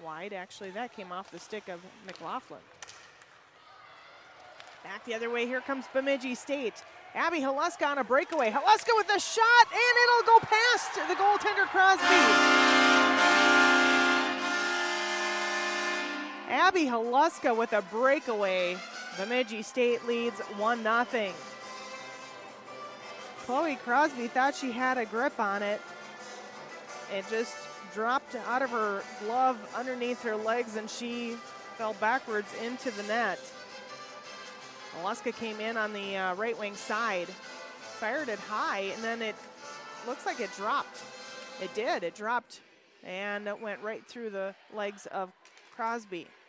wide. Actually, that came off the stick of McLaughlin. Back the other way, here comes Bemidji State. Abby Haluska on a breakaway. Haluska with a shot, and it'll go past the goaltender Crosby. Abby Haluska with a breakaway. Bemidji State leads 1-0. Chloe Crosby thought she had a grip on it. It just dropped out of her glove underneath her legs, and she fell backwards into the net. Haluska came in on the right wing side, fired it high, and then it looks like it dropped. It did, it dropped, and it went right through the legs of Crosby.